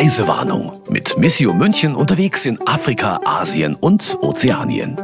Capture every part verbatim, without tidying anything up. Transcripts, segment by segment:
Reisewarnung mit Missio München unterwegs in Afrika, Asien und Ozeanien.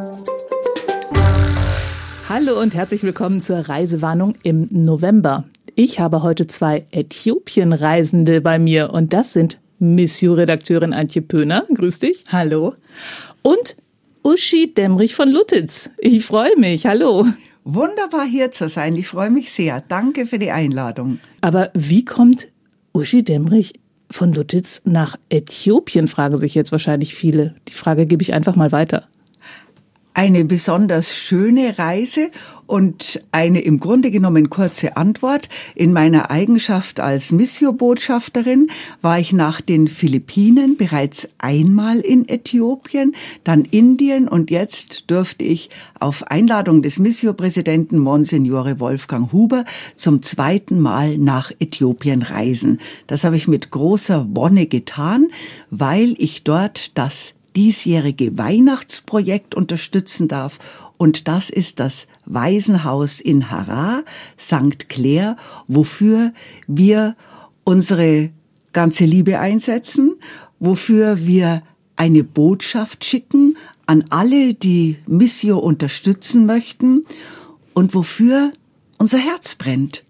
Hallo und herzlich willkommen zur Reisewarnung im November. Ich habe heute zwei Äthiopien-Reisende bei mir und das sind Missio-Redakteurin Antje Pöhner. Grüß dich. Hallo. Und Uschi Demmrich von Luttitz. Ich freue mich. Hallo. Wunderbar hier zu sein. Ich freue mich sehr. Danke für die Einladung. Aber wie kommt Uschi Demmrich von Luttitz nach Äthiopien, fragen sich jetzt wahrscheinlich viele. Die Frage gebe ich einfach mal weiter. Eine besonders schöne Reise und eine im Grunde genommen kurze Antwort. In meiner Eigenschaft als Missio-Botschafterin war ich nach den Philippinen bereits einmal in Äthiopien, dann Indien und jetzt dürfte ich auf Einladung des Missio-Präsidenten Monsignore Wolfgang Huber zum zweiten Mal nach Äthiopien reisen. Das habe ich mit großer Wonne getan, weil ich dort das diesjährige Weihnachtsprojekt unterstützen darf. Und das ist das Waisenhaus in Harar, Sankt Clair, wofür wir unsere ganze Liebe einsetzen, wofür wir eine Botschaft schicken an alle, die Missio unterstützen möchten und wofür unser Herz brennt.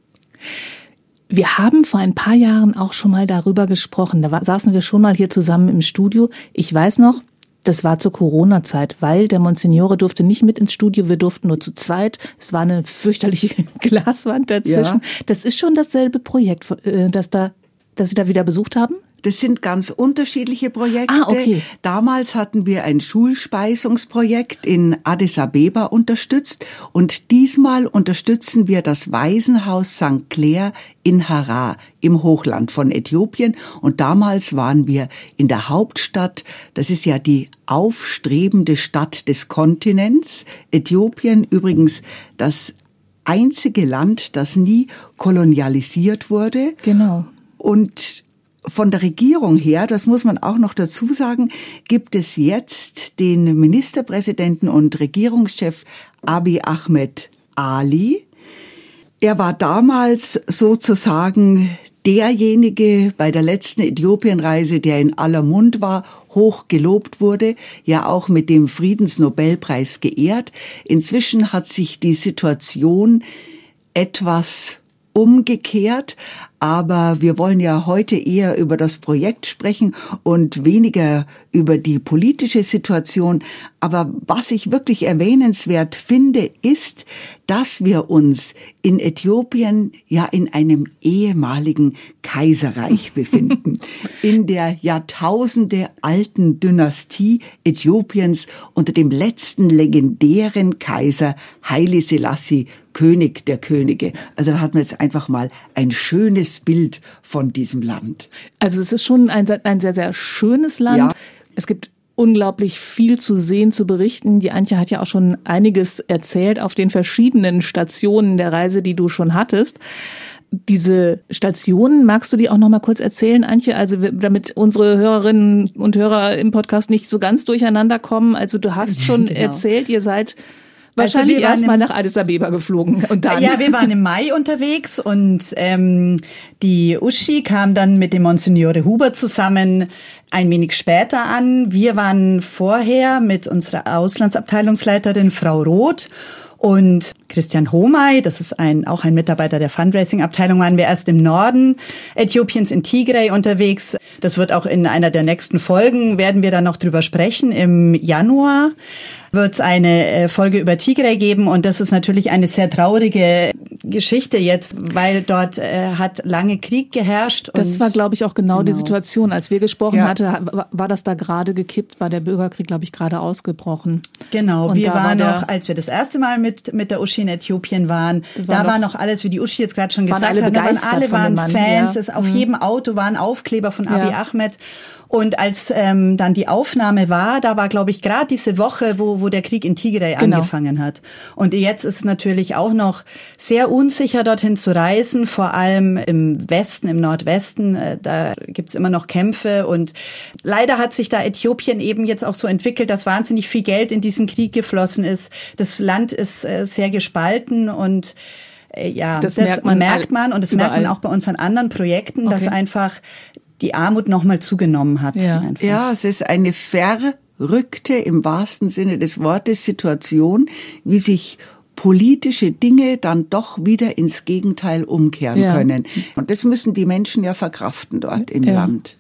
Wir haben vor ein paar Jahren auch schon mal darüber gesprochen. Da saßen wir schon mal hier zusammen im Studio. Ich weiß noch, das war zur Corona-Zeit, weil der Monsignore durfte nicht mit ins Studio, wir durften nur zu zweit. Es war eine fürchterliche Glaswand dazwischen. Ja. Das ist schon dasselbe Projekt, das da, das Sie da wieder besucht haben? Das sind ganz unterschiedliche Projekte. Ah, okay. Damals hatten wir ein Schulspeisungsprojekt in Addis Abeba unterstützt und diesmal unterstützen wir das Waisenhaus Sankt Clair in Harar im Hochland von Äthiopien und damals waren wir in der Hauptstadt, das ist ja die aufstrebende Stadt des Kontinents, Äthiopien, übrigens das einzige Land, das nie kolonialisiert wurde. Genau. Und von der Regierung her, das muss man auch noch dazu sagen, gibt es jetzt den Ministerpräsidenten und Regierungschef Abiy Ahmed Ali. Er war damals sozusagen derjenige bei der letzten Äthiopienreise, der in aller Mund war, hoch gelobt wurde, ja auch mit dem Friedensnobelpreis geehrt. Inzwischen hat sich die Situation etwas umgekehrt, aber wir wollen ja heute eher über das Projekt sprechen und weniger über die politische Situation. Aber was ich wirklich erwähnenswert finde, ist, dass wir uns in Äthiopien ja in einem ehemaligen Kaiserreich befinden. In der Jahrtausende alten Dynastie Äthiopiens unter dem letzten legendären Kaiser Haile Selassie, König der Könige. Also da hat man jetzt einfach mal ein schönes Bild von diesem Land. Also es ist schon ein, ein sehr, sehr schönes Land. Ja. Es gibt unglaublich viel zu sehen, zu berichten. Die Antje hat ja auch schon einiges erzählt auf den verschiedenen Stationen der Reise, die du schon hattest. Diese Stationen, magst du die auch noch mal kurz erzählen, Antje? Also damit unsere Hörerinnen und Hörer im Podcast nicht so ganz durcheinander kommen. Also du hast schon genau. erzählt, ihr seid wahrscheinlich also erstmal nach Addis Abeba geflogen. Und dann. Ja, wir waren im Mai unterwegs und ähm, die Uschi kam dann mit dem Monsignore Huber zusammen ein wenig später an. Wir waren vorher mit unserer Auslandsabteilungsleiterin Frau Roth und Christian Homay, das ist ein, auch ein Mitarbeiter der Fundraising-Abteilung, waren wir erst im Norden Äthiopiens in Tigray unterwegs. Das wird auch in einer der nächsten Folgen, werden wir dann noch drüber sprechen. Im Januar wird es eine Folge über Tigray geben und das ist natürlich eine sehr traurige Geschichte jetzt, weil dort äh, hat lange Krieg geherrscht. Das und war, glaube ich, auch genau, genau die Situation. Als wir gesprochen ja. hatten, war, war das da gerade gekippt, war der Bürgerkrieg, glaube ich, gerade ausgebrochen. Genau, und wir waren war noch, als wir das erste Mal mit mit der Uschi in Äthiopien waren, war da noch, war noch alles, wie die Uschi jetzt gerade schon gesagt alle hat, da waren alle waren Mann, Fans, ja. es, auf mhm. jedem Auto waren Aufkleber von Abiy ja. Ahmed. Und als ähm, dann die Aufnahme war, da war, glaube ich, gerade diese Woche, wo wo der Krieg in Tigray genau. angefangen hat. Und jetzt ist es natürlich auch noch sehr unsicher, dorthin zu reisen, vor allem im Westen, im Nordwesten. Äh, da gibt's immer noch Kämpfe. Und leider hat sich da Äthiopien eben jetzt auch so entwickelt, dass wahnsinnig viel Geld in diesen Krieg geflossen ist. Das Land ist äh, sehr gespalten und äh, ja, das, das merkt man, merkt man und das überall. merkt man auch bei unseren anderen Projekten, okay. dass einfach die Armut nochmal zugenommen hat. Ja. Einfach. Ja, es ist eine verrückte, im wahrsten Sinne des Wortes, Situation, wie sich politische Dinge dann doch wieder ins Gegenteil umkehren Ja. können. Und das müssen die Menschen ja verkraften dort im Ja. Land.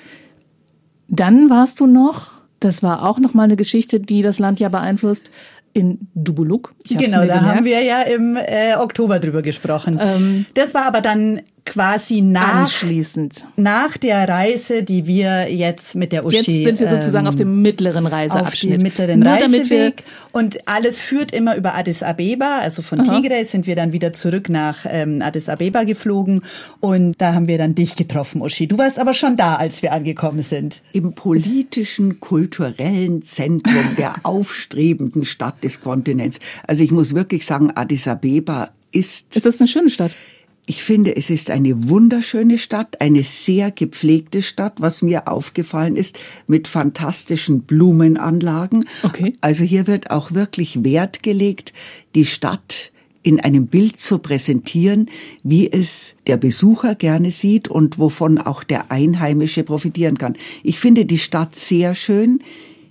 Dann warst du noch, das war auch noch mal eine Geschichte, die das Land ja beeinflusst, in Dubuluk. Ich hab's Genau, mir da gemerkt. haben wir ja im äh, Oktober drüber gesprochen. Ähm, das war aber dann quasi nach, Anschließend. nach der Reise, die wir jetzt mit der Uschi... Jetzt sind wir sozusagen ähm, auf dem mittleren auf Reiseabschnitt. dem mittleren Nur damit wir Reiseweg. Und alles führt immer über Addis Abeba. Also von Aha. Tigray sind wir dann wieder zurück nach ähm, Addis Abeba geflogen. Und da haben wir dann dich getroffen, Uschi. Du warst aber schon da, als wir angekommen sind. Im politischen, kulturellen Zentrum der aufstrebenden Stadt des Kontinents. Also ich muss wirklich sagen, Addis Abeba ist... Ist das eine schöne Stadt? Ich finde, es ist eine wunderschöne Stadt, eine sehr gepflegte Stadt, was mir aufgefallen ist, mit fantastischen Blumenanlagen. Okay. Also hier wird auch wirklich Wert gelegt, die Stadt in einem Bild zu präsentieren, wie es der Besucher gerne sieht und wovon auch der Einheimische profitieren kann. Ich finde die Stadt sehr schön.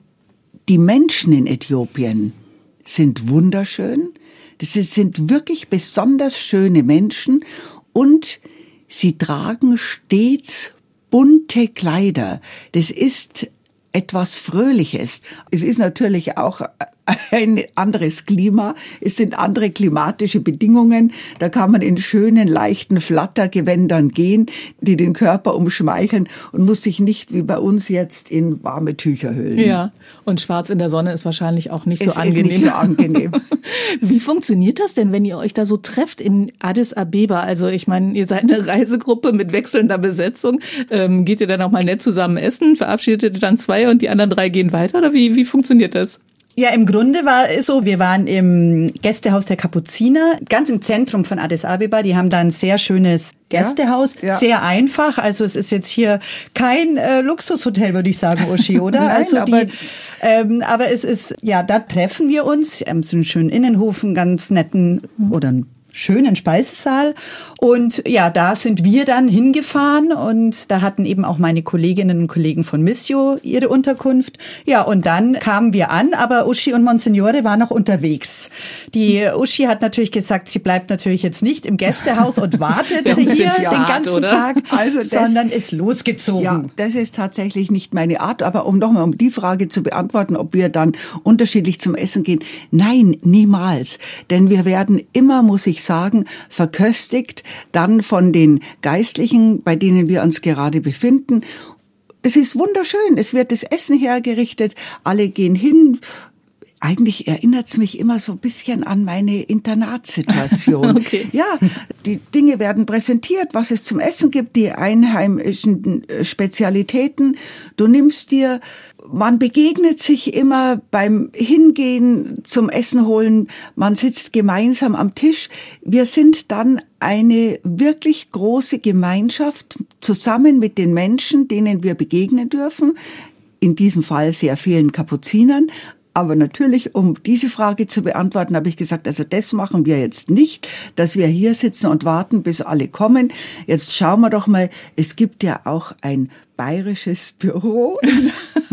Die Menschen in Äthiopien sind wunderschön. Das sind wirklich besonders schöne Menschen und sie tragen stets bunte Kleider. Das ist etwas Fröhliches. Es ist natürlich auch ein anderes Klima. Es sind andere klimatische Bedingungen. Da kann man in schönen, leichten Flattergewändern gehen, die den Körper umschmeicheln und muss sich nicht wie bei uns jetzt in warme Tücher hüllen. Ja, und schwarz in der Sonne ist wahrscheinlich auch nicht Es so ist angenehm. nicht so angenehm. Wie funktioniert das denn, wenn ihr euch da so trefft in Addis Abeba? Also ich meine, ihr seid eine Reisegruppe mit wechselnder Besetzung. Ähm, geht ihr dann auch mal nett zusammen essen? Verabschiedet ihr dann zwei und die anderen drei gehen weiter? Oder wie, wie funktioniert das? Ja, im Grunde war es so, wir waren im Gästehaus der Kapuziner, ganz im Zentrum von Addis Abeba. Die haben da ein sehr schönes Gästehaus, Ja, ja. sehr einfach. Also es ist jetzt hier kein äh, Luxushotel, würde ich sagen, Uschi, oder? Nein, also aber- die, ähm, aber es ist, ja, da treffen wir uns, ähm, so einen schönen Innenhof, einen ganz netten oder einen schönen Speisesaal. Und ja, da sind wir dann hingefahren und da hatten eben auch meine Kolleginnen und Kollegen von Missio ihre Unterkunft. Ja, und dann kamen wir an, aber Uschi und Monsignore waren noch unterwegs. Die Uschi hat natürlich gesagt, sie bleibt natürlich jetzt nicht im Gästehaus und wartet Wäre ein hier bisschen den fad, ganzen oder? Tag, Also das- sondern ist losgezogen. Ja, das ist tatsächlich nicht meine Art. Aber um nochmal um die Frage zu beantworten, ob wir dann unterschiedlich zum Essen gehen. Nein, niemals. Denn wir werden immer, muss ich sagen, verköstigt dann von den Geistlichen, bei denen wir uns gerade befinden. Es ist wunderschön. Es wird das Essen hergerichtet. Alle gehen hin. Eigentlich erinnert es mich immer so ein bisschen an meine Internatssituation. Okay. Ja, die Dinge werden präsentiert, was es zum Essen gibt, die einheimischen äh, Spezialitäten. Du nimmst dir, man begegnet sich immer beim Hingehen zum Essen holen, man sitzt gemeinsam am Tisch. Wir sind dann eine wirklich große Gemeinschaft zusammen mit den Menschen, denen wir begegnen dürfen. In diesem Fall sehr vielen Kapuzinern. Aber natürlich, um diese Frage zu beantworten, habe ich gesagt, also das machen wir jetzt nicht, dass wir hier sitzen und warten, bis alle kommen. Jetzt schauen wir doch mal, es gibt ja auch ein bayerisches Büro in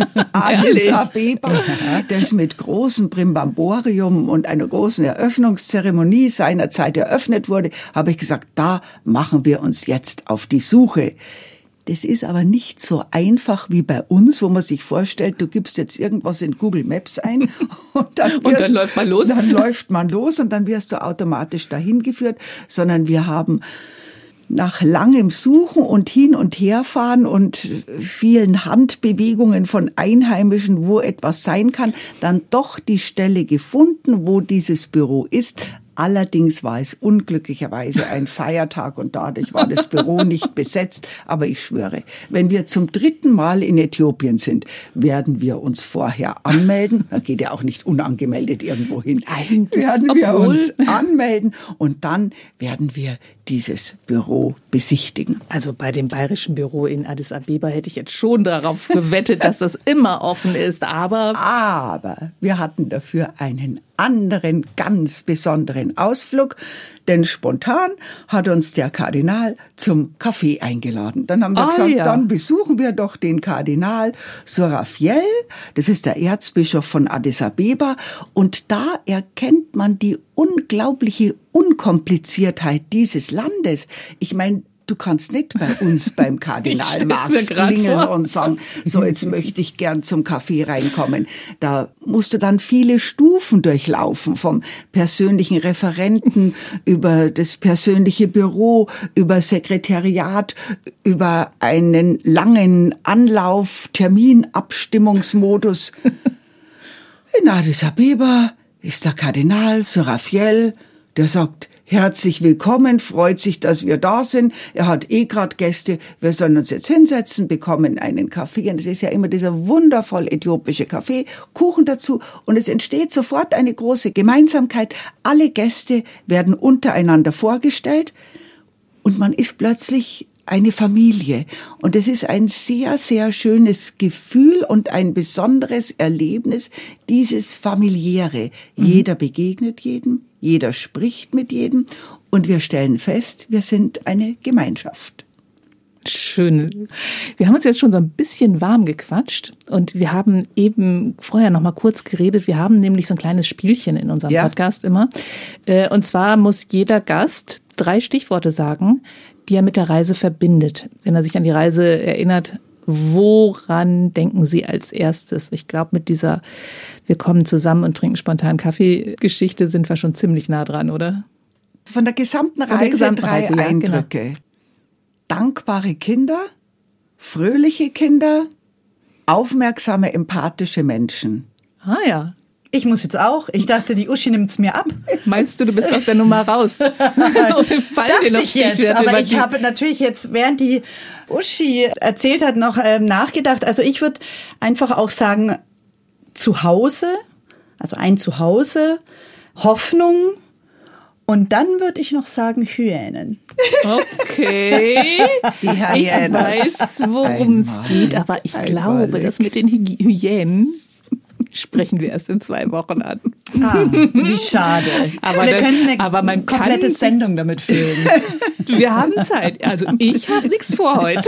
Addis Abeba, das mit großem Brimbamborium und einer großen Eröffnungszeremonie seinerzeit eröffnet wurde. Habe ich gesagt, da machen wir uns jetzt auf die Suche. Das ist aber nicht so einfach wie bei uns, wo man sich vorstellt, du gibst jetzt irgendwas in Google Maps ein und dann, wirst, Und dann läuft man los. Dann läuft man los und dann wirst du automatisch dahin geführt, sondern wir haben nach langem Suchen und hin und herfahren und vielen Handbewegungen von Einheimischen, wo etwas sein kann, dann doch die Stelle gefunden, wo dieses Büro ist. Allerdings war es unglücklicherweise ein Feiertag und dadurch war das Büro nicht besetzt. Aber ich schwöre, wenn wir zum dritten Mal in Äthiopien sind, werden wir uns vorher anmelden. Man geht ja auch nicht unangemeldet irgendwo hin. Eigentlich, Werden wir obwohl- uns anmelden und dann werden wir dieses Büro besichtigen. Also bei dem bayerischen Büro in Addis Abeba hätte ich jetzt schon darauf gewettet, dass das immer offen ist, aber... Aber wir hatten dafür einen anderen, ganz besonderen Ausflug, denn spontan hat uns der Kardinal zum Kaffee eingeladen. Dann haben wir Ah, gesagt, ja. dann besuchen wir doch den Kardinal Serafiel, das ist der Erzbischof von Addis Abeba, und da erkennt man die unglaubliche Unkompliziertheit dieses Landes. Ich meine, du kannst nicht bei uns beim Kardinal Marx klingeln und sagen, so jetzt möchte ich gern zum Kaffee reinkommen. Da musst du dann viele Stufen durchlaufen, vom persönlichen Referenten über das persönliche Büro, über Sekretariat, über einen langen Anlauf, Terminabstimmungsmodus. In Addis Abeba ist der Kardinal Serafiel, der sagt, herzlich willkommen, freut sich, dass wir da sind. Er hat eh gerade Gäste. Wir sollen uns jetzt hinsetzen, bekommen einen Kaffee. Und es ist ja immer dieser wundervoll äthiopische Kaffee, Kuchen dazu. Und es entsteht sofort eine große Gemeinsamkeit. Alle Gäste werden untereinander vorgestellt. Und man ist plötzlich eine Familie. Und es ist ein sehr, sehr schönes Gefühl und ein besonderes Erlebnis, dieses Familiäre. Mhm. Jeder begegnet jedem. Jeder spricht mit jedem und wir stellen fest, wir sind eine Gemeinschaft. Schön. Wir haben uns jetzt schon so ein bisschen warm gequatscht und wir haben eben vorher noch mal kurz geredet. Wir haben nämlich so ein kleines Spielchen in unserem ja. Podcast immer. Und zwar muss jeder Gast drei Stichworte sagen, die er mit der Reise verbindet. Wenn er sich an die Reise erinnert, woran denken Sie als erstes? Ich glaube, mit dieser wir kommen zusammen und trinken spontan Kaffee-Geschichte sind wir schon ziemlich nah dran, oder? Von der gesamten Reise, der gesamten drei Reise, Eindrücke. Ja, genau. Dankbare Kinder, fröhliche Kinder, aufmerksame, empathische Menschen. Ah ja. Ich muss jetzt auch. Ich dachte, die Uschi nimmt's mir ab. Meinst du, du bist aus der Nummer raus? Dachte ich jetzt. Aber ich habe natürlich jetzt, während die Uschi erzählt hat, noch ähm, nachgedacht. Also ich würde einfach auch sagen, Zuhause, also ein Zuhause, Hoffnung und dann würde ich noch sagen Hyänen. Okay, die Hyänen. Ich weiß, worum es geht, aber ich glaube, Ballig. Das mit den Hy- Hyänen sprechen wir erst in zwei Wochen an. Ah, wie schade. Aber wir dann, können eine aber man komplette kann Sendung damit füllen. Wir haben Zeit. Also ich habe nichts vor heute.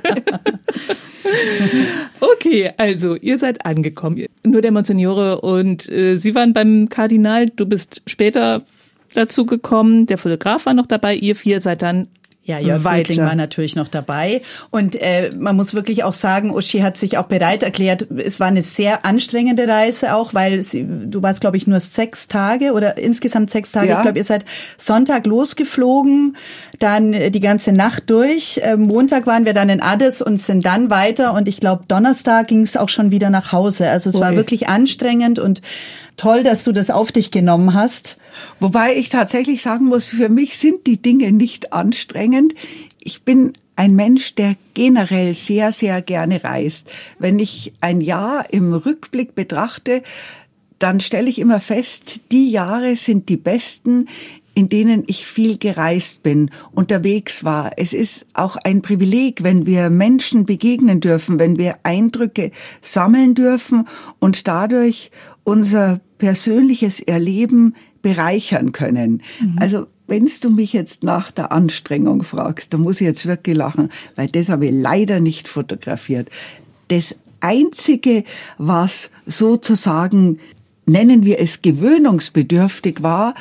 Okay, also ihr seid angekommen. Nur der Monsignore und äh, Sie waren beim Kardinal. Du bist später dazu gekommen. Der Fotograf war noch dabei. Ihr vier seid dann Ja, Jörg Bötling war natürlich noch dabei. Und äh, man muss wirklich auch sagen, Uschi hat sich auch bereit erklärt. Es war eine sehr anstrengende Reise auch, weil sie, du warst, glaube ich, nur sechs Tage oder insgesamt sechs Tage. Ja. Ich glaube, ihr seid Sonntag losgeflogen, dann äh, die ganze Nacht durch. Äh, Montag waren wir dann in Addis und sind dann weiter. Und ich glaube, Donnerstag ging es auch schon wieder nach Hause. Also es okay. war wirklich anstrengend und toll, dass du das auf dich genommen hast. Wobei ich tatsächlich sagen muss, für mich sind die Dinge nicht anstrengend. Ich bin ein Mensch, der generell sehr, sehr gerne reist. Wenn ich ein Jahr im Rückblick betrachte, dann stelle ich immer fest, die Jahre sind die besten, in denen ich viel gereist bin, unterwegs war. Es ist auch ein Privileg, wenn wir Menschen begegnen dürfen, wenn wir Eindrücke sammeln dürfen und dadurch unser persönliches Erleben bereichern können. Mhm. Also wenn du mich jetzt nach der Anstrengung fragst, dann muss ich jetzt wirklich lachen, weil das habe ich leider nicht fotografiert. Das Einzige, was sozusagen, nennen wir es gewöhnungsbedürftig war,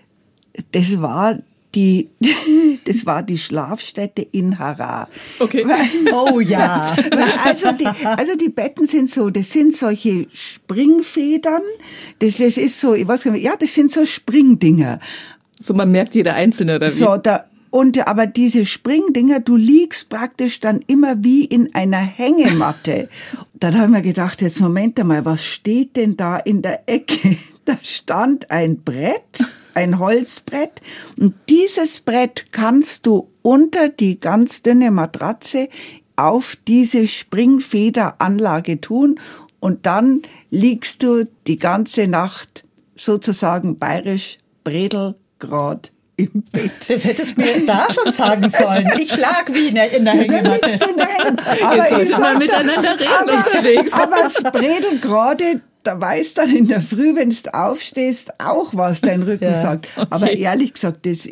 das war die, das war die Schlafstätte in Harar. Okay. Oh ja. Also die, also die Betten sind so, das sind solche Springfedern. Das, das ist so, ich weiß gar nicht, ja, das sind so Springdinger. So, man merkt jeder einzelne, oder wie? So, da, und, aber diese Springdinger, du liegst praktisch dann immer wie in einer Hängematte. Dann haben wir gedacht, jetzt Moment einmal, was steht denn da in der Ecke? Da stand ein Brett, ein Holzbrett, und dieses Brett kannst du unter die ganz dünne Matratze auf diese Springfederanlage tun und dann liegst du die ganze Nacht sozusagen bayerisch bredelgrad im Bett. Das hättest du mir da schon sagen sollen. Ich lag wie in der, in der Hängematte. Jetzt sollten wir mal miteinander reden aber, unterwegs. Aber das Bredel gerade, da weißt dann in der Früh, wenn du aufstehst, auch was dein Rücken Ja, sagt. okay. Aber ehrlich gesagt, das,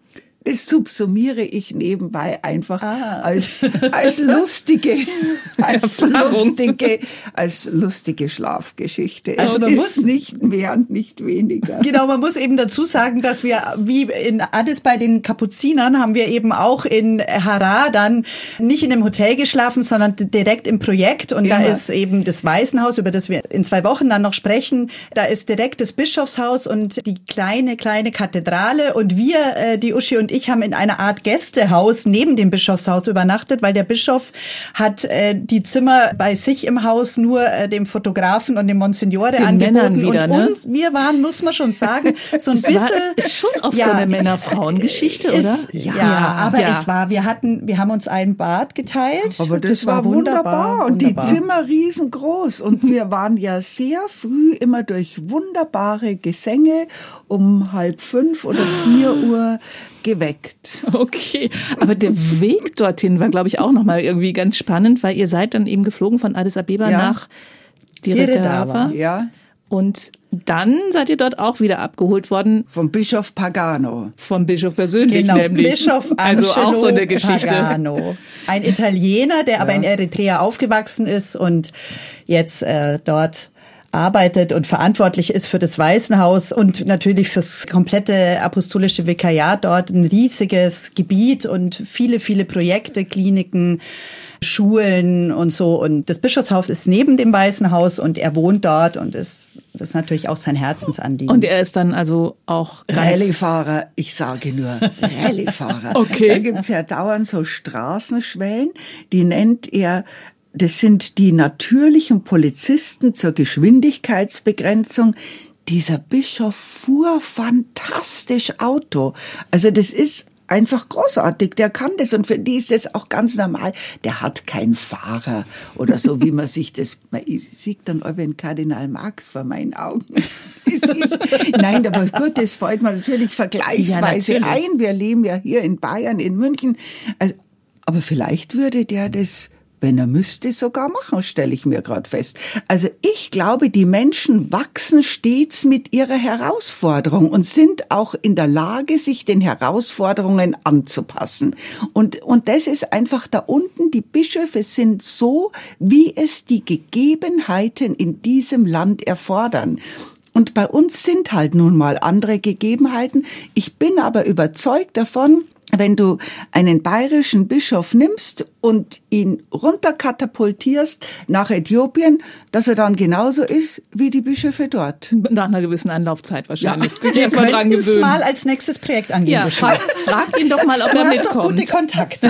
das subsumiere ich nebenbei einfach Ah. als, als lustige, als lustige, als lustige Schlafgeschichte. Also es man ist muss- nicht mehr und nicht weniger. Genau, man muss eben dazu sagen, dass wir wie in Addis bei den Kapuzinern haben wir eben auch in Harar dann nicht in einem Hotel geschlafen, sondern direkt im Projekt. Und da Immer. ist eben das Waisenhaus, über das wir in zwei Wochen dann noch sprechen. Da ist direkt das Bischofshaus und die kleine, kleine Kathedrale. Und wir, äh, die Uschi und ich, haben in einer Art Gästehaus neben dem Bischofshaus übernachtet, weil der Bischof hat äh, die Zimmer bei sich im Haus nur äh, dem Fotografen und dem Monsignore Den angeboten. Männern wieder, und ne? uns, wir waren, muss man schon sagen, so ein Es war- bisschen. ist schon oft Ja, so eine Männer-Frauen-Geschichte, ist- oder? Ja, Ja, aber ja. es war, wir hatten, wir haben uns ein Bad geteilt. Aber das, war wunderbar, und die Zimmer riesengroß und wir waren ja sehr früh immer durch wunderbare Gesänge um halb fünf oder vier Uhr geweckt. Okay, aber der Weg dorthin war, glaube ich, auch nochmal irgendwie ganz spannend, weil ihr seid dann eben geflogen von Addis Abeba Ja. nach Dire Dire Dawa. Ja, Und dann seid ihr dort auch wieder abgeholt worden vom Bischof Pagano. vom Bischof persönlich, Genau, nämlich. Bischof also Angelo auch so eine Geschichte. Pagano. Ein Italiener, der aber in Eritrea aufgewachsen ist und jetzt äh, dort arbeitet und verantwortlich ist für das Waisenhaus und natürlich fürs komplette apostolische Vikariat dort. Ein riesiges Gebiet und viele, viele Projekte, Kliniken, Schulen und so. Und das Bischofshaus ist neben dem Waisenhaus und er wohnt dort und ist, das ist natürlich auch sein Herzensanliegen. Und er ist dann also auch ganz... Rallyefahrer, ich sage nur Rallyefahrer. Okay. Da gibt's ja dauernd so Straßenschwellen, die nennt er, das sind die natürlichen Polizisten zur Geschwindigkeitsbegrenzung. Dieser Bischof fuhr fantastisch Auto. Also das ist einfach großartig, der kann das und für die ist das auch ganz normal. Der hat keinen Fahrer oder so, wie man sich das, man sieht dann den Kardinal Marx vor meinen Augen. Nein, aber gut, das fällt mir natürlich vergleichsweise Ja, natürlich. ein. Wir leben ja hier in Bayern, in München. Also, aber vielleicht würde der das, wenn er müsste, sogar machen, stelle ich mir gerade fest. Also ich glaube, die Menschen wachsen stets mit ihrer Herausforderung und sind auch in der Lage, sich den Herausforderungen anzupassen. Und, und das ist einfach da unten, die Bischöfe sind so, wie es die Gegebenheiten in diesem Land erfordern. Und bei uns sind halt nun mal andere Gegebenheiten. Ich bin aber überzeugt davon, wenn du einen bayerischen Bischof nimmst und ihn runterkatapultierst nach Äthiopien, dass er dann genauso ist wie die Bischöfe dort. Nach einer gewissen Anlaufzeit wahrscheinlich. Ja. Sich wir erst mal dran könnten es gewöhnen. mal als nächstes Projekt angehen. Ja, Uschi. frag, frag ihn doch mal, ob Du er hast doch mitkommt. gute Kontakte.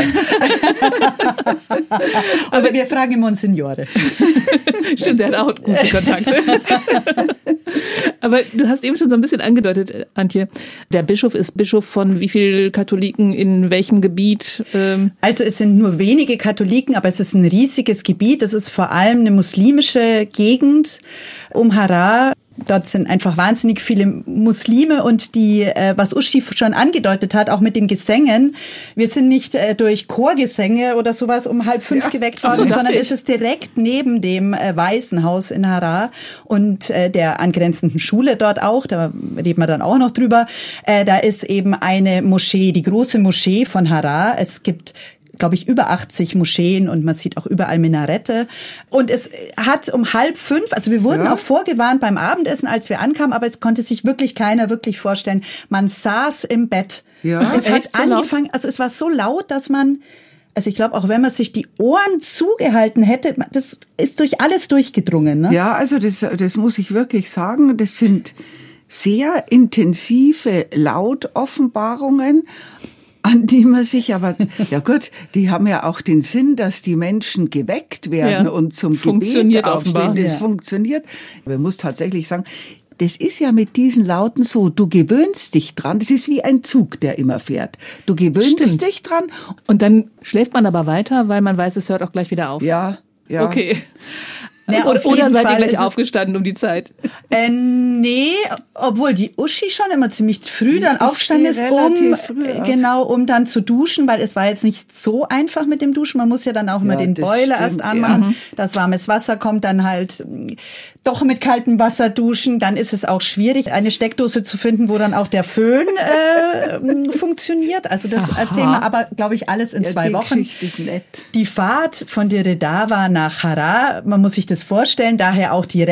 Aber wir fragen Monsignore. Stimmt, der hat auch gute Kontakte. Aber du hast eben schon so ein bisschen angedeutet, Antje, der Bischof ist Bischof von wie viel Katholiken in welchem Gebiet? Ähm Also es sind nur wenige Katholiken, aber es ist ein riesiges Gebiet. Es ist vor allem eine muslimische Gegend um Harar. Dort sind einfach wahnsinnig viele Muslime und die, äh, was Uschi schon angedeutet hat, auch mit den Gesängen. Wir sind nicht äh, durch Chorgesänge oder sowas um halb fünf Ja. geweckt Ach so, worden, dachte sondern ich. es ist direkt neben dem äh, Waisenhaus in Harar und äh, der angrenzenden Schule dort auch. Da reden wir dann auch noch drüber. Äh, da ist eben eine Moschee, die große Moschee von Harar. Es gibt glaube ich, über achtzig Moscheen und man sieht auch überall Minarette. Und es hat um halb fünf, also wir wurden Ja. auch vorgewarnt beim Abendessen, als wir ankamen, aber es konnte sich wirklich keiner wirklich vorstellen. Man saß im Bett. Ja. Es Echt hat so laut? angefangen, also es war so laut, dass man, also ich glaube, auch wenn man sich die Ohren zugehalten hätte, das ist durch alles durchgedrungen. Ne? Ja, also das, das muss ich wirklich sagen, das sind sehr intensive Lautoffenbarungen, an die man sich aber, ja gut, die haben ja auch den Sinn, dass die Menschen geweckt werden Ja, und zum funktioniert Gebet aufstehen. offenbar. Das Ja. funktioniert. Man muss tatsächlich sagen, das ist ja mit diesen Lauten so, du gewöhnst dich dran. Das ist wie ein Zug, der immer fährt. Du gewöhnst Stimmt. dich dran. Und dann schläft man aber weiter, weil man weiß, es hört auch gleich wieder auf. Ja, ja. Okay. Na, oder oder seid ihr gleich ist aufgestanden um die Zeit? Äh, nee, obwohl die Uschi schon immer ziemlich früh dann aufgestanden ist, um früh auf. genau, um dann zu duschen, weil es war jetzt nicht so einfach mit dem Duschen. Man muss ja dann auch immer Ja, den das Boiler stimmt, erst ja. anmachen. Mhm. Das warmes Wasser kommt dann halt doch mit kaltem Wasser duschen. Dann ist es auch schwierig, eine Steckdose zu finden, wo dann auch der Föhn äh, funktioniert. Also das Aha. erzählen wir aber, glaube ich, alles in Ja, zwei die Wochen. Geschichte ist nett. Die Fahrt von Diredava nach Harar, man muss sich das vorstellen, daher auch die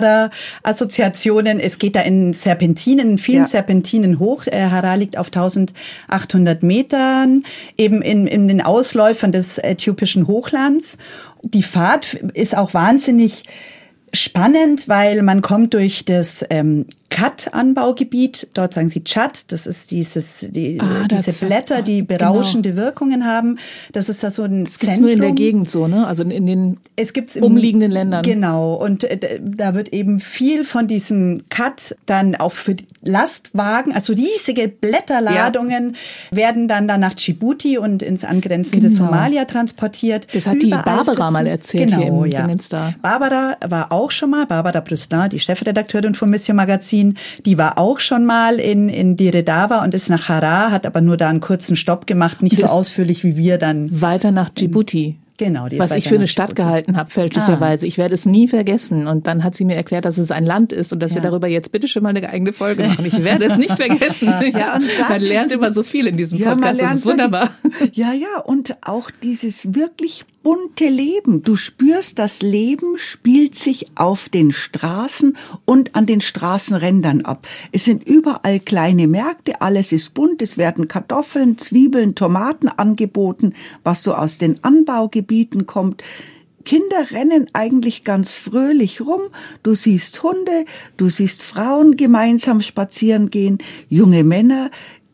Rennfahrerassoziationen. Es geht da in Serpentinen, in vielen Ja. Serpentinen hoch. Äh, Harar liegt auf eintausendachthundert Metern, eben in, in den Ausläufern des äthiopischen Hochlands. Die Fahrt ist auch wahnsinnig spannend, weil man kommt durch das ähm, Khat-Anbaugebiet, dort sagen sie Chat, das ist dieses, die, Ah, das diese ist das- Blätter, die genau. berauschende Wirkungen haben. Das ist da so ein Das gibt's Zentrum. nur in der Gegend so, ne? Also in, in den Es gibt's im, umliegenden Ländern. Genau. Und äh, da wird eben viel von diesem Cut dann auch für Lastwagen, also riesige Blätterladungen, werden dann dann nach Djibouti und ins angrenzende Genau. Somalia transportiert. Das hat die Barbara mal erzählt genau, hier im ja. Dingens da. Barbara war auch schon mal, Barbara Brüstin, die Chefredakteurin vom Mission Magazin, die war auch schon mal in, in Diredava und ist nach Harar, hat aber nur da einen kurzen Stopp gemacht, nicht Sie so ist ausführlich wie wir dann. Weiter nach Djibouti. Genau, die ist Was ich weiter für eine nach Stadt Djibouti. gehalten habe, fälschlicherweise. Ich werde es nie vergessen. Und dann hat sie mir erklärt, dass es ein Land ist und dass wir Ja. darüber jetzt bitte schon mal eine eigene Folge machen. Ich werde es nicht vergessen. Ja, und dann- man lernt immer so viel in diesem Ja, man Podcast. Das lernt ist wunderbar. wirklich- Ja, ja, und auch dieses wirklich bunte Leben. Du spürst, das Leben spielt sich auf den Straßen und an den Straßenrändern ab. Es sind überall kleine Märkte, alles ist bunt, es werden Kartoffeln, Zwiebeln, Tomaten angeboten, was so aus den Anbaugebieten kommt. Kinder rennen eigentlich ganz fröhlich rum. Du siehst Hunde, du siehst Frauen gemeinsam spazieren gehen, junge Männer.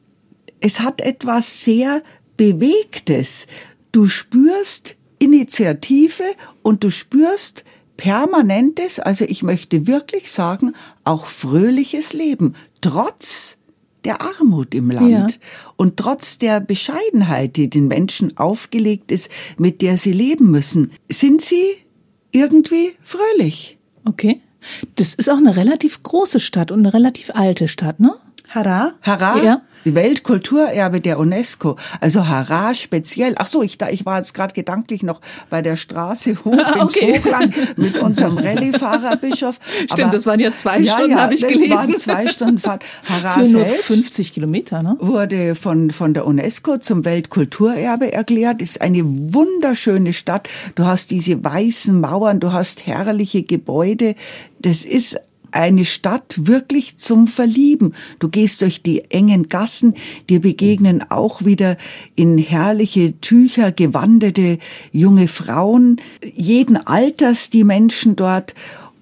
Es hat etwas sehr Bewegtes. Du spürst Initiative und du spürst permanentes, also ich möchte wirklich sagen, auch fröhliches Leben, trotz der Armut im Land Ja. und trotz der Bescheidenheit, die den Menschen aufgelegt ist, mit der sie leben müssen, sind sie irgendwie fröhlich. Okay. Das ist auch eine relativ große Stadt und eine relativ alte Stadt, ne? Harar? Harar, Ja. die Weltkulturerbe der UNESCO. Also Harar speziell. Ach so, ich, da, ich war jetzt gerade gedanklich noch bei der Straße hoch Ah, okay. ins Hochland mit unserem Rallye-Fahrer-Bischof. Stimmt, das waren ja zwei ja, Stunden, ja, habe ich das gelesen. waren zwei Stunden Fahrt. Harar Für nur selbst fünfzig Kilometer, ne? wurde von, von der UNESCO zum Weltkulturerbe erklärt, ist eine wunderschöne Stadt. Du hast diese weißen Mauern, du hast herrliche Gebäude. Das ist eine Stadt wirklich zum Verlieben. Du gehst durch die engen Gassen, dir begegnen auch wieder in herrliche Tücher gewandete junge Frauen, jeden Alters die Menschen dort,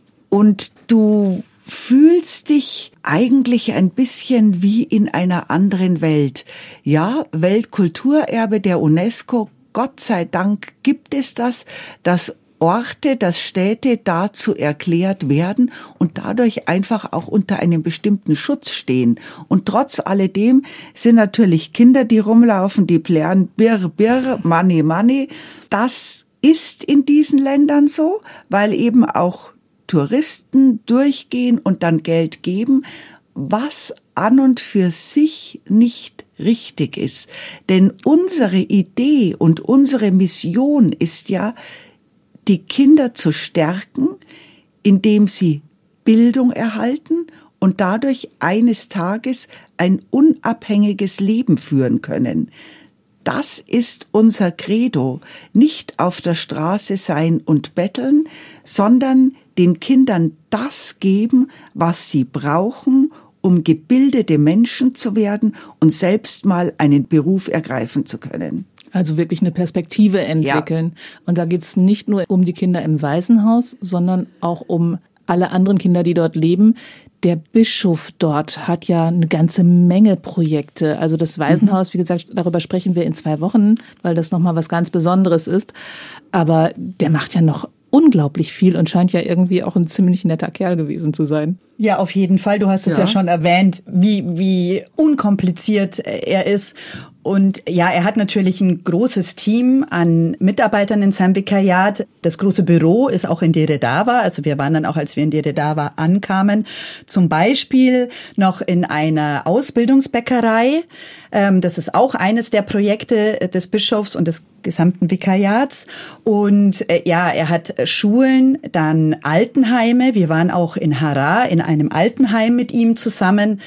und du fühlst dich eigentlich ein bisschen wie in einer anderen Welt. Ja, Weltkulturerbe der UNESCO, Gott sei Dank gibt es das, dass Orte, dass Städte dazu erklärt werden und dadurch einfach auch unter einem bestimmten Schutz stehen. Und trotz alledem sind natürlich Kinder, die rumlaufen, die plären Birr, Birr, Money, Money. Das ist in diesen Ländern so, weil eben auch Touristen durchgehen und dann Geld geben, was an und für sich nicht richtig ist. Denn unsere Idee und unsere Mission ist ja, die Kinder zu stärken, indem sie Bildung erhalten und dadurch eines Tages ein unabhängiges Leben führen können. Das ist unser Credo. Nicht auf der Straße sein und betteln, sondern den Kindern das geben, was sie brauchen, um gebildete Menschen zu werden und selbst mal einen Beruf ergreifen zu können. Also wirklich eine Perspektive entwickeln. Ja. Und da geht's nicht nur um die Kinder im Waisenhaus, sondern auch um alle anderen Kinder, die dort leben. Der Bischof dort hat ja eine ganze Menge Projekte. Also das Waisenhaus, wie gesagt, darüber sprechen wir in zwei Wochen, weil das nochmal was ganz Besonderes ist. Aber der macht ja noch unglaublich viel und scheint ja irgendwie auch ein ziemlich netter Kerl gewesen zu sein. Ja, auf jeden Fall. Du hast es ja, ja schon erwähnt, wie, wie unkompliziert er ist. Und ja, er hat natürlich ein großes Team an Mitarbeitern in seinem Vikariat. Das große Büro ist auch in Dire Dawa. Also wir waren dann auch, als wir in Dire Dawa ankamen, zum Beispiel noch in einer Ausbildungsbäckerei. Das ist auch eines der Projekte des Bischofs und des gesamten Vikariats. Und ja, er hat Schulen, dann Altenheime. Wir waren auch in Harar in einem Altenheim mit ihm zusammen.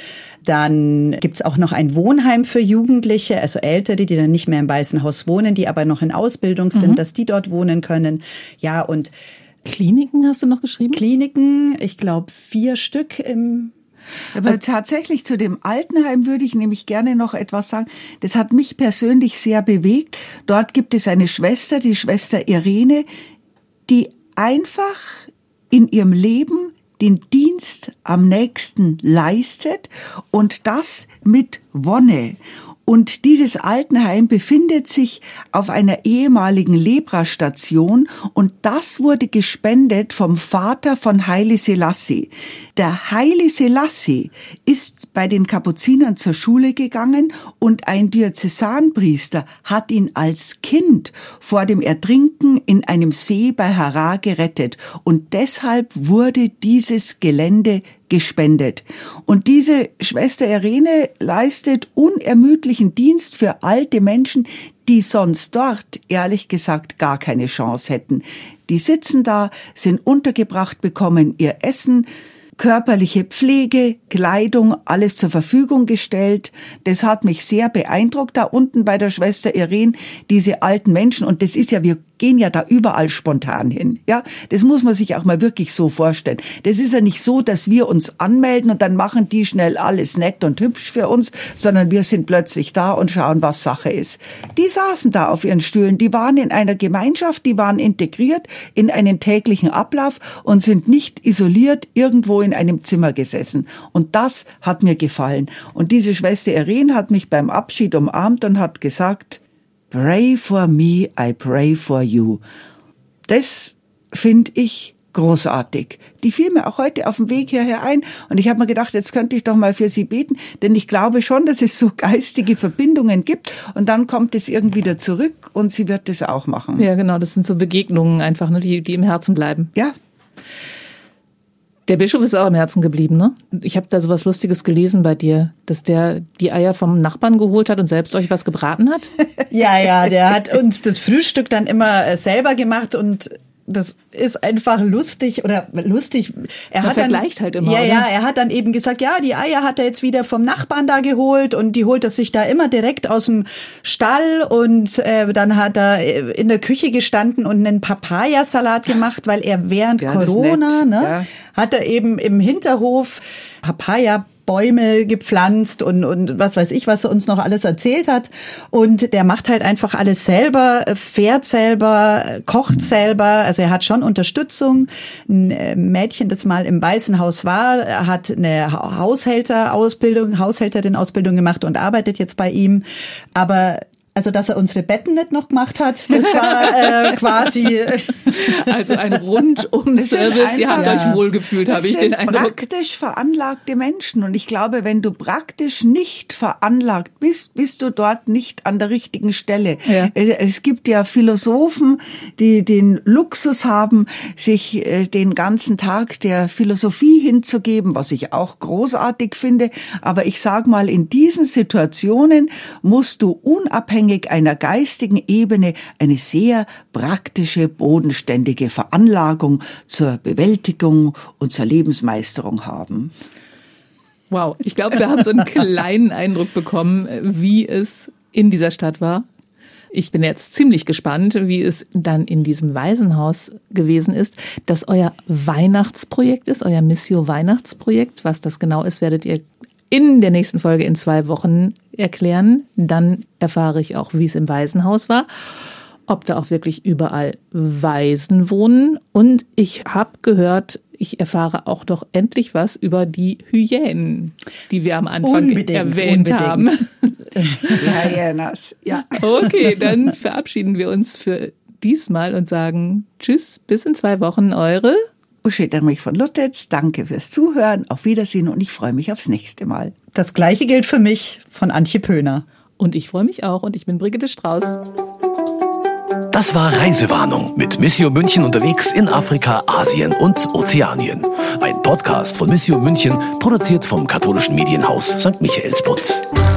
Dann gibt's auch noch ein Wohnheim für Jugendliche, also Ältere, die dann nicht mehr im Waisenhaus wohnen, die aber noch in Ausbildung sind, mhm. dass die dort wohnen können. Ja, und Kliniken hast du noch geschrieben? Kliniken, ich glaube vier Stück im Aber also tatsächlich zu dem Altenheim würde ich nämlich gerne noch etwas sagen. Das hat mich persönlich sehr bewegt. Dort gibt es eine Schwester, die Schwester Irene, die einfach in ihrem Leben den Dienst am Nächsten leistet und das mit Wonne. Und dieses Altenheim befindet sich auf einer ehemaligen Lepra-Station und das wurde gespendet vom Vater von Haile Selassie. Der Haile Selassie ist bei den Kapuzinern zur Schule gegangen und ein Diözesanpriester hat ihn als Kind vor dem Ertrinken in einem See bei Harar gerettet und deshalb wurde dieses Gelände gespendet. Und diese Schwester Irene leistet unermüdlichen Dienst für alte Menschen, die sonst dort, ehrlich gesagt, gar keine Chance hätten. Die sitzen da, sind untergebracht, bekommen ihr Essen, körperliche Pflege, Kleidung, alles zur Verfügung gestellt. Das hat mich sehr beeindruckt, da unten bei der Schwester Irene, diese alten Menschen. Und das ist ja, wir gehen ja da überall spontan hin. Ja, das muss man sich auch mal wirklich so vorstellen. Das ist ja nicht so, dass wir uns anmelden und dann machen die schnell alles nett und hübsch für uns, sondern wir sind plötzlich da und schauen, was Sache ist. Die saßen da auf ihren Stühlen, die waren in einer Gemeinschaft, die waren integriert in einen täglichen Ablauf und sind nicht isoliert irgendwo in einem Zimmer gesessen. Und das hat mir gefallen. Und diese Schwester Irene hat mich beim Abschied umarmt und hat gesagt, Pray for me, I pray for you. Das finde ich großartig. Die fiel mir auch heute auf dem Weg hierher ein und ich habe mir gedacht, jetzt könnte ich doch mal für sie beten, denn ich glaube schon, dass es so geistige Verbindungen gibt und dann kommt es irgendwie wieder zurück und sie wird das auch machen. Ja, genau, das sind so Begegnungen einfach, ne, die, die im Herzen bleiben. Ja. Der Bischof ist auch im Herzen geblieben, ne? Ich habe da sowas Lustiges gelesen bei dir, dass der die Eier vom Nachbarn geholt hat und selbst euch was gebraten hat? Ja, ja, der hat uns das Frühstück dann immer selber gemacht und das ist einfach lustig oder lustig. Er Man hat vergleicht dann, halt immer, ja, oder? ja, er hat dann eben gesagt, ja, die Eier hat er jetzt wieder vom Nachbarn da geholt und die holt er sich da immer direkt aus dem Stall und äh, dann hat er in der Küche gestanden und einen Papayasalat gemacht, weil er während ja, Corona, ne, ja. hat er eben im Hinterhof Papaya Bäume gepflanzt und, und was weiß ich, was er uns noch alles erzählt hat. Und der macht halt einfach alles selber, fährt selber, kocht selber. Also er hat schon Unterstützung. Ein Mädchen, das mal im Waisenhaus war, hat eine Haushälterausbildung, Haushälterin-Ausbildung gemacht und arbeitet jetzt bei ihm. Aber also, dass er unsere Betten nicht noch gemacht hat, das war äh, quasi... Also ein Rundum-Service. Ihr habt ja. euch wohlgefühlt, habe ich den Eindruck. Praktisch veranlagte Menschen. Und ich glaube, wenn du praktisch nicht veranlagt bist, bist du dort nicht an der richtigen Stelle. Ja. Es gibt ja Philosophen, die den Luxus haben, sich den ganzen Tag der Philosophie hinzugeben, was ich auch großartig finde. Aber ich sag mal, in diesen Situationen musst du unabhängig einer geistigen Ebene eine sehr praktische, bodenständige Veranlagung zur Bewältigung und zur Lebensmeisterung haben. Wow, ich glaube, wir haben so einen kleinen Eindruck bekommen, wie es in dieser Stadt war. Ich bin jetzt ziemlich gespannt, wie es dann in diesem Waisenhaus gewesen ist, das euer Weihnachtsprojekt ist, euer Missio Weihnachtsprojekt. Was das genau ist, werdet ihr in der nächsten Folge in zwei Wochen erklären. Dann erfahre ich auch, wie es im Waisenhaus war, ob da auch wirklich überall Waisen wohnen. Und ich habe gehört, ich erfahre auch doch endlich was über die Hyänen, die wir am Anfang unbedingt, erwähnt unbedingt. haben. Hyenas, ja. Okay, dann verabschieden wir uns für diesmal und sagen Tschüss, bis in zwei Wochen, eure Uschi Dermich von Lutetz, danke fürs Zuhören, auf Wiedersehen und ich freue mich aufs nächste Mal. Das Gleiche gilt für mich von Antje Pöhner. Und ich freue mich auch und ich bin Brigitte Strauß. Das war Reisewarnung mit Missio München unterwegs in Afrika, Asien und Ozeanien. Ein Podcast von Missio München, produziert vom katholischen Medienhaus Sankt Michaelsbund.